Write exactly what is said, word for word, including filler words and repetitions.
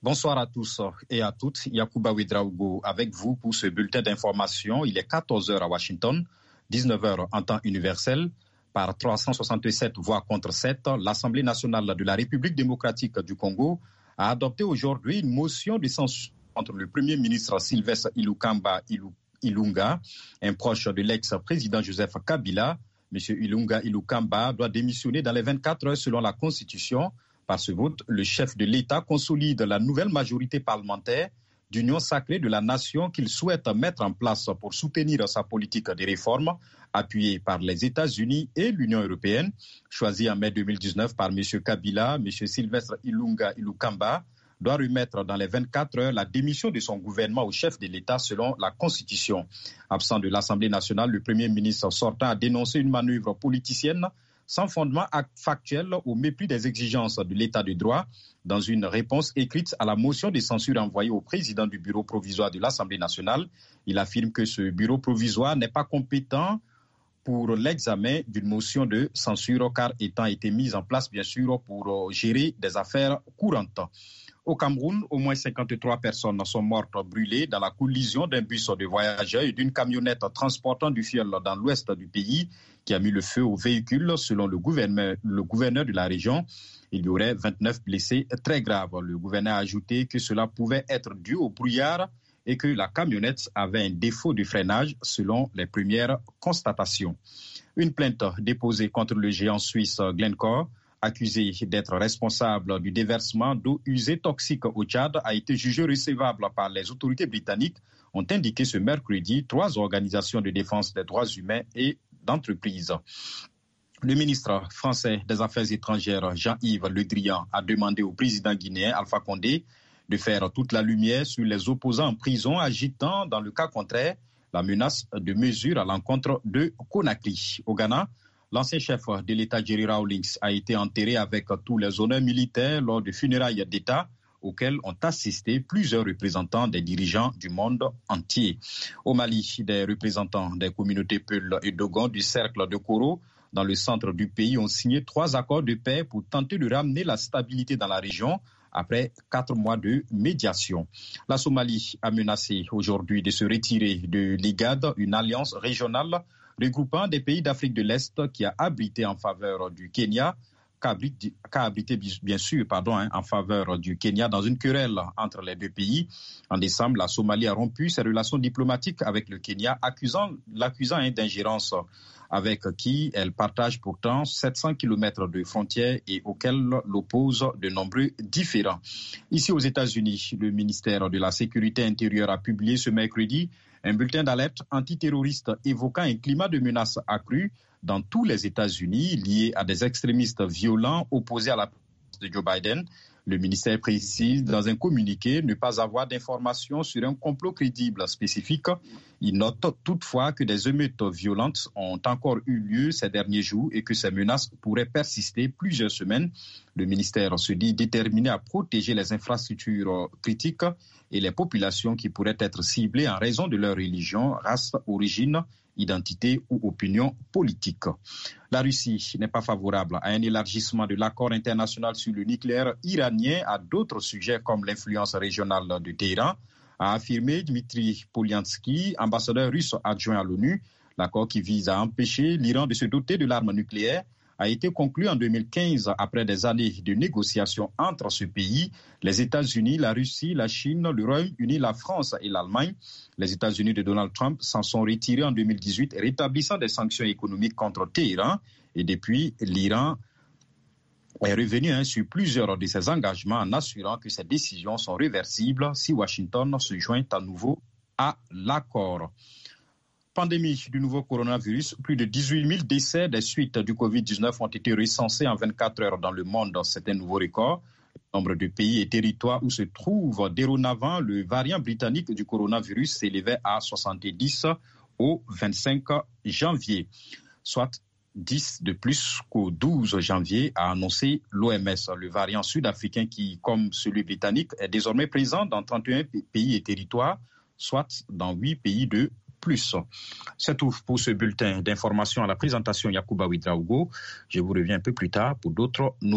Bonsoir à tous et à toutes. Yacouba Ouedraogo avec vous pour ce bulletin d'information. Il est quatorze heures à Washington, dix-neuf heures en temps universel. Par trois cent soixante-sept voix contre sept, l'Assemblée nationale de la République démocratique du Congo a adopté aujourd'hui une motion de censure contre le Premier ministre Sylvestre Ilukamba Ilunga, un proche de l'ex-président Joseph Kabila. M. Ilunga Ilukamba doit démissionner dans les vingt-quatre heures selon la Constitution. Par ce vote, le chef de l'État consolide la nouvelle majorité parlementaire d'union sacrée de la nation qu'il souhaite mettre en place pour soutenir sa politique de réforme, appuyée par les États-Unis et l'Union européenne. Choisi en mai deux mille dix-neuf par M. Kabila, M. Sylvestre Ilunga Ilukamba doit remettre dans les vingt-quatre heures la démission de son gouvernement au chef de l'État selon la Constitution. Absent de l'Assemblée nationale, le Premier ministre sortant a dénoncé une manœuvre politicienne sans fondement factuel au mépris des exigences de l'État de droit. Dans une réponse écrite à la motion de censure envoyée au président du bureau provisoire de l'Assemblée nationale, il affirme que ce bureau provisoire n'est pas compétent pour l'examen d'une motion de censure car étant été mise en place bien sûr pour gérer des affaires courantes. Au Cameroun, au moins cinquante-trois personnes sont mortes brûlées dans la collision d'un bus de voyageurs et d'une camionnette transportant du fioul dans l'ouest du pays qui a mis le feu au véhicule. Selon le gouverneur, le gouverneur de la région, il y aurait vingt-neuf blessés très graves. Le gouverneur a ajouté que cela pouvait être dû au brouillard et que la camionnette avait un défaut de freinage selon les premières constatations. Une plainte déposée contre le géant suisse Glencore, accusé d'être responsable du déversement d'eau usée toxique au Tchad, a été jugée recevable par les autorités britanniques, ont indiqué ce mercredi trois organisations de défense des droits humains et d'entreprises. Le ministre français des Affaires étrangères, Jean-Yves Le Drian, a demandé au président guinéen Alpha Condé de faire toute la lumière sur les opposants en prison, agitant, dans le cas contraire, la menace de mesures à l'encontre de Conakry. Au Ghana, l'ancien chef de l'État, Jerry Rawlings, a été enterré avec tous les honneurs militaires lors de funérailles d'État auxquelles ont assisté plusieurs représentants des dirigeants du monde entier. Au Mali, des représentants des communautés Peul et Dogon du cercle de Koro, dans le centre du pays, ont signé trois accords de paix pour tenter de ramener la stabilité dans la région après quatre mois de médiation. La Somalie a menacé aujourd'hui de se retirer de l'I G A D, une alliance régionale regroupant des pays d'Afrique de l'Est qui a abrité en faveur du Kenya, qu'a abrité bien sûr pardon, hein, en faveur du Kenya dans une querelle entre les deux pays. En décembre, la Somalie a rompu ses relations diplomatiques avec le Kenya, accusant, l'accusant hein, d'ingérence avec qui elle partage pourtant sept cents kilomètres de frontières et auquel l'opposent de nombreux différends. Ici aux États-Unis, le ministère de la Sécurité intérieure a publié ce mercredi un bulletin d'alerte antiterroriste évoquant un climat de menace accru dans tous les États-Unis lié à des extrémistes violents opposés à la présidence de Joe Biden. Le ministère précise dans un communiqué ne pas avoir d'informations sur un complot crédible spécifique. Il note toutefois que des émeutes violentes ont encore eu lieu ces derniers jours et que ces menaces pourraient persister plusieurs semaines. Le ministère se dit déterminé à protéger les infrastructures critiques et les populations qui pourraient être ciblées en raison de leur religion, race, origine, identité ou opinion politique. La Russie n'est pas favorable à un élargissement de l'accord international sur le nucléaire iranien à d'autres sujets comme l'influence régionale de Téhéran, a affirmé Dmitry Polyansky, ambassadeur russe adjoint à l'ONU. L'accord qui vise à empêcher l'Iran de se doter de l'arme nucléaire a été conclu en deux mille quinze après des années de négociations entre ce pays, les États-Unis, la Russie, la Chine, le Royaume-Uni, la France et l'Allemagne. Les États-Unis de Donald Trump s'en sont retirés en deux mille dix-huit, rétablissant des sanctions économiques contre Téhéran. Et depuis, l'Iran est revenu hein, sur plusieurs de ses engagements en assurant que ces décisions sont réversibles si Washington se joint à nouveau à l'accord. Pandémie du nouveau coronavirus, plus de dix-huit mille décès des suites du covid dix-neuf ont été recensés en vingt-quatre heures dans le monde. C'est un nouveau record. Le nombre de pays et territoires où se trouve dorénavant le variant britannique du coronavirus s'élevait à soixante-dix au vingt-cinq janvier, soit dix de plus qu'au douze janvier, a annoncé l'O M S. Le variant sud-africain qui, comme celui britannique, est désormais présent dans trente et un pays et territoires, soit dans huit pays de plus. C'est tout pour ce bulletin d'information à la présentation Yacouba Ouedraogo. Je vous reviens un peu plus tard pour d'autres nouvelles.